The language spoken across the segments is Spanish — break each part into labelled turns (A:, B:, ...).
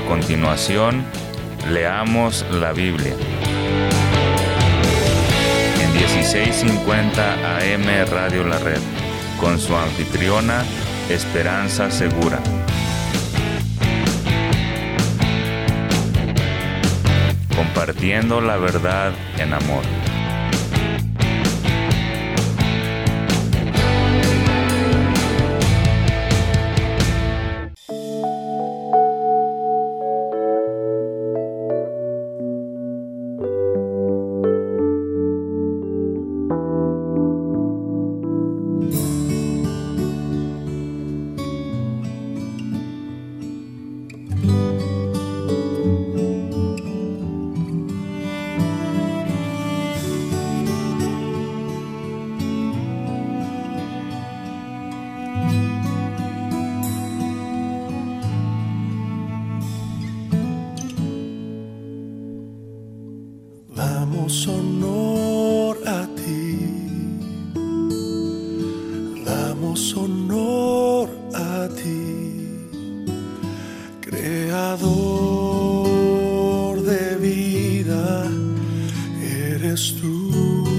A: continuación, leamos la Biblia. En 1650 AM Radio La Red, con su anfitriona, Esperanza Segura. Compartiendo la verdad en amor.
B: Damos honor a ti, damos honor a ti, creador de vida, eres tú.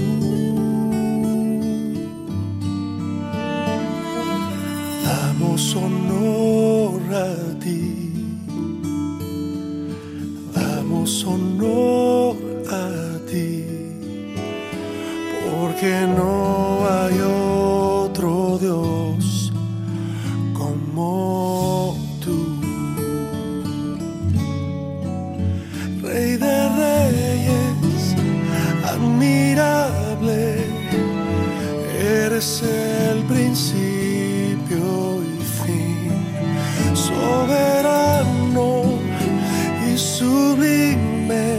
B: Damos honor a ti, damos honor a ti, porque no hay otro Dios como tú. Rey de reyes, admirable, eres el principio y fin, soberano y sublime,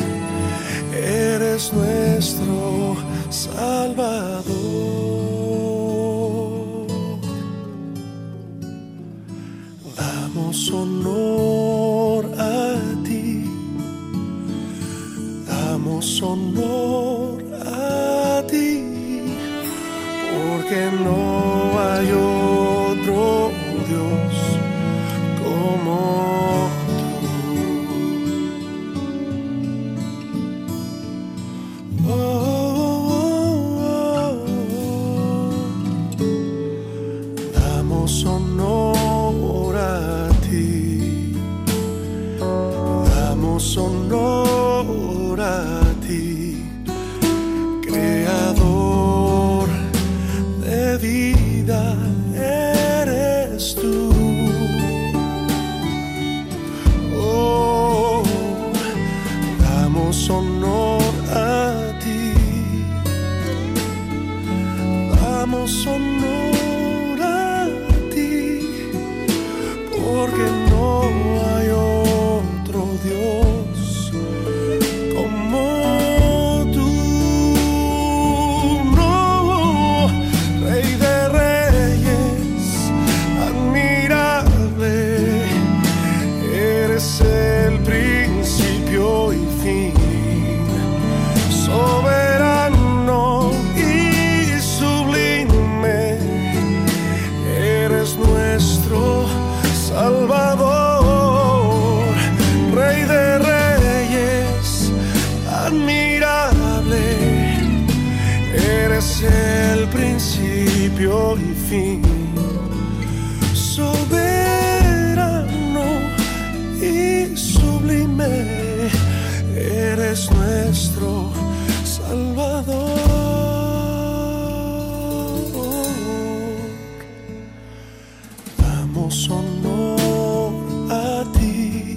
B: eres nuestro Salvador. Damos honor a ti, damos honor a ti, porque no hay otro Dios como damos honor a ti, damos honor a ti, creador de vida, eres tú. Oh, damos honor a ti, damos honor a ti, porque no hay otro Dios como tú. No, Rey de reyes, admirable, eres el principio y fin, soberano y sublime, eres nuestro Salvador. Rey de reyes, admirable, eres el principio y fin, soberano y sublime, eres nuestro Salvador. Damos honor a ti,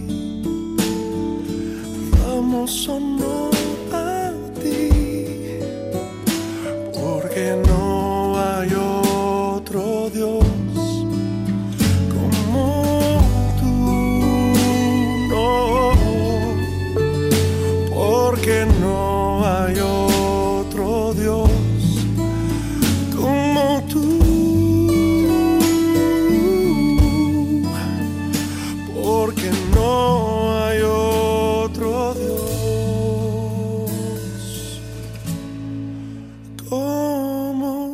B: damos honor a ti, porque no hay otro Dios como tú. No, porque no hay otro Dios como tú. Porque no hay otro Dios como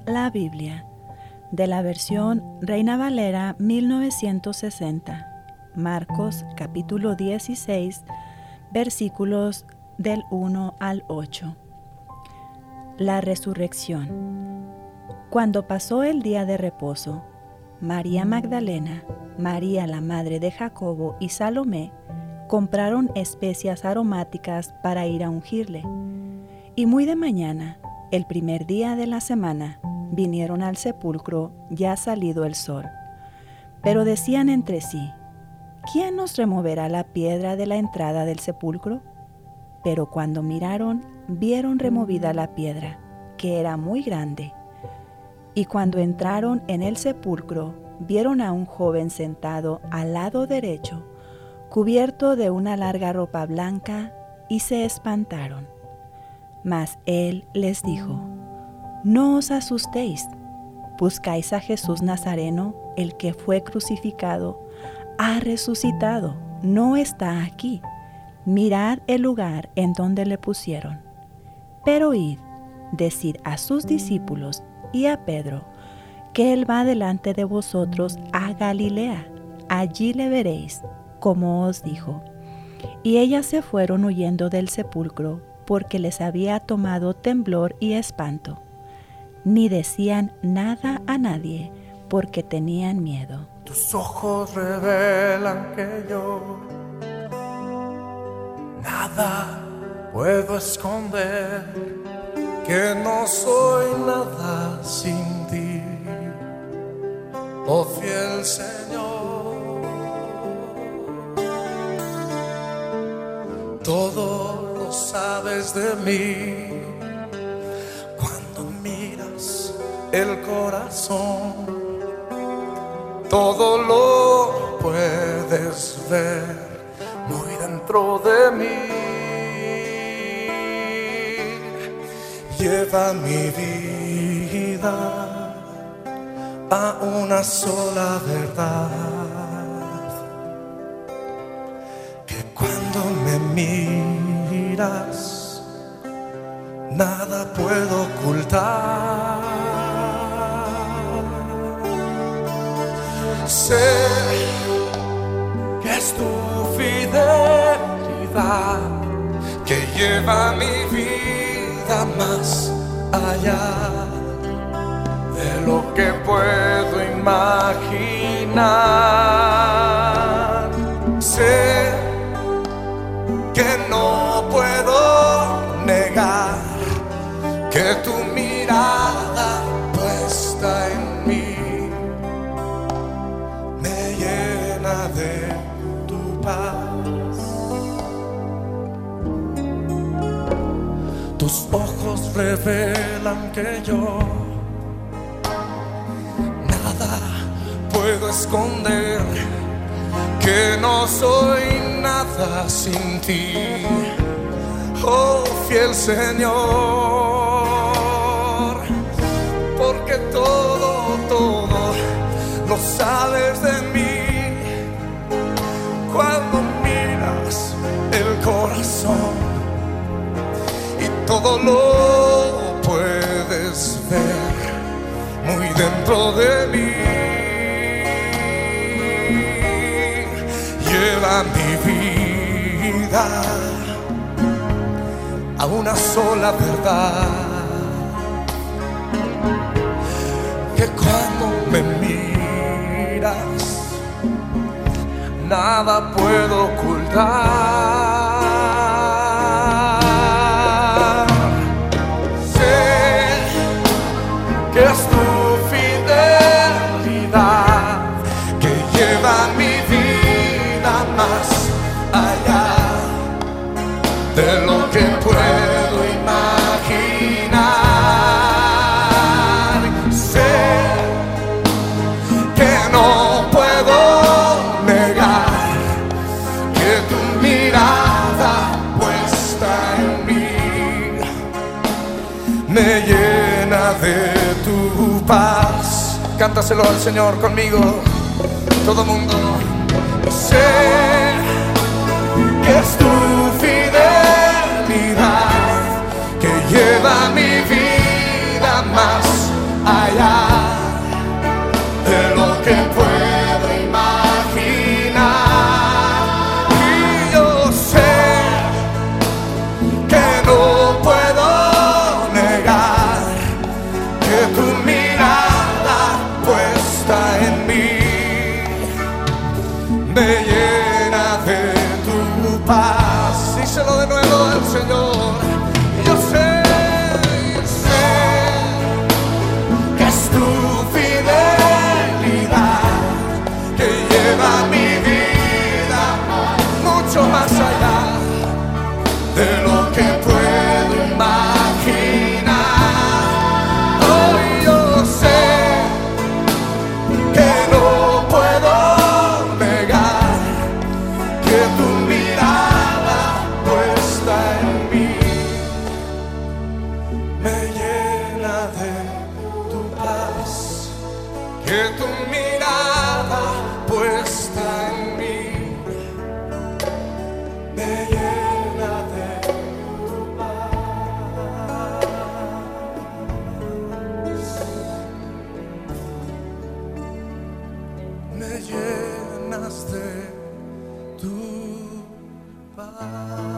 C: la Biblia, de la versión Reina Valera 1960, Marcos capítulo 16, versículos del 1 al 8. La resurrección. Cuando pasó el día de reposo, María Magdalena, María la madre de Jacobo y Salomé compraron especias aromáticas para ir a ungirle. Y muy de mañana, el primer día de la semana, vinieron al sepulcro ya salido el sol. Pero decían entre sí: ¿quién nos removerá la piedra de la entrada del sepulcro? Pero cuando miraron, vieron removida la piedra, que era muy grande. Y cuando entraron en el sepulcro, vieron a un joven sentado al lado derecho, cubierto de una larga ropa blanca, y se espantaron. Mas él les dijo: no os asustéis, buscáis a Jesús Nazareno, el que fue crucificado. Ha resucitado, no está aquí. Mirad el lugar en donde le pusieron. Pero id, decid a sus discípulos y a Pedro, que él va delante de vosotros a Galilea. Allí le veréis, como os dijo. Y ellas se fueron huyendo del sepulcro, porque les había tomado temblor y espanto. Ni decían nada a nadie, porque tenían miedo.
B: Tus ojos revelan que yo nada puedo esconder, que no soy nada sin ti, oh fiel Señor. Todo lo sabes de mí cuando miras el corazón. Todo lo puedes ver muy dentro de mí. Lleva mi vida a una sola verdad, que cuando me miras nada puedo ocultar. Sé que es tu fidelidad que lleva mi vida más allá de lo que puedo imaginar. Sé que no puedo negar que tu mirada puesta en mí me llena de tu paz. Tus ojos revelan que yo nada puedo esconder, que no soy nada sin ti, oh fiel Señor, porque todo lo sabes de mí cuando miras el corazón, y todo lo puedes ver muy dentro de mí. Lleva mi vida a una sola verdad, que cuando me miras nada puedo ocultar. Sé que es tu fidelidad que lleva mi vida más allá de lo que puedo imaginar. Sé que no puedo negar que tu mirada puesta en mí me llena de tu paz. Cántaselo al Señor conmigo, todo mundo. Sé que es tu fidelidad que lleva mi vida más allá que tu mirada puesta en mí me llena de tu paz. Me llenas de tu paz.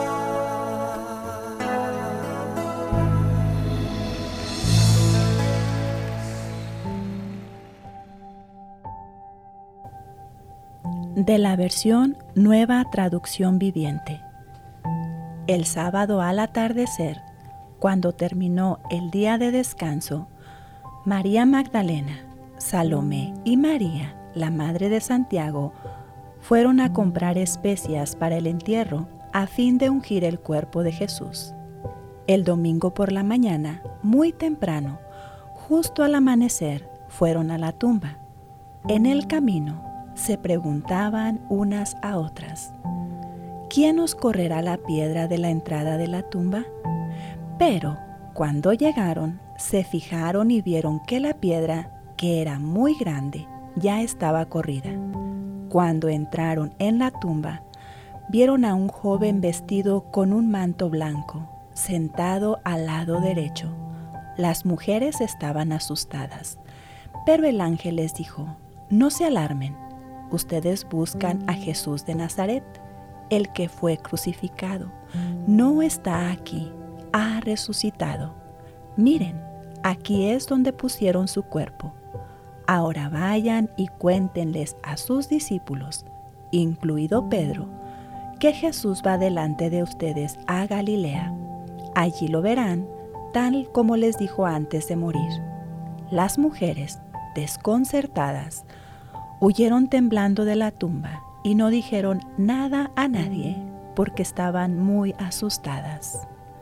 C: De la versión Nueva Traducción Viviente. El sábado al atardecer, cuando terminó el día de descanso, María Magdalena, Salomé y María, la madre de Santiago, fueron a comprar especias para el entierro a fin de ungir el cuerpo de Jesús. El domingo por la mañana, muy temprano, justo al amanecer, fueron a la tumba. En el camino, se preguntaban unas a otras: ¿quién nos correrá la piedra de la entrada de la tumba? Pero cuando llegaron, se fijaron y vieron que la piedra, que era muy grande, ya estaba corrida. Cuando entraron en la tumba, vieron a un joven vestido con un manto blanco, sentado al lado derecho. Las mujeres estaban asustadas, pero el ángel les dijo: no se alarmen. Ustedes buscan a Jesús de Nazaret, el que fue crucificado. No está aquí, ha resucitado. Miren, aquí es donde pusieron su cuerpo. Ahora vayan y cuéntenles a sus discípulos, incluido Pedro, que Jesús va delante de ustedes a Galilea. Allí lo verán, tal como les dijo antes de morir. Las mujeres, desconcertadas, huyeron temblando de la tumba y no dijeron nada a nadie porque estaban muy asustadas.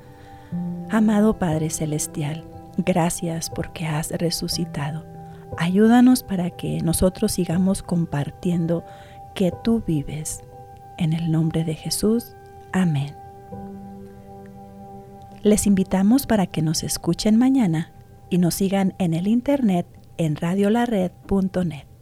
C: Amado Padre Celestial, gracias porque has resucitado. Ayúdanos para que nosotros sigamos compartiendo que tú vives. En el nombre de Jesús, amén. Les invitamos para que nos escuchen mañana y nos sigan en el internet en radiolared.net.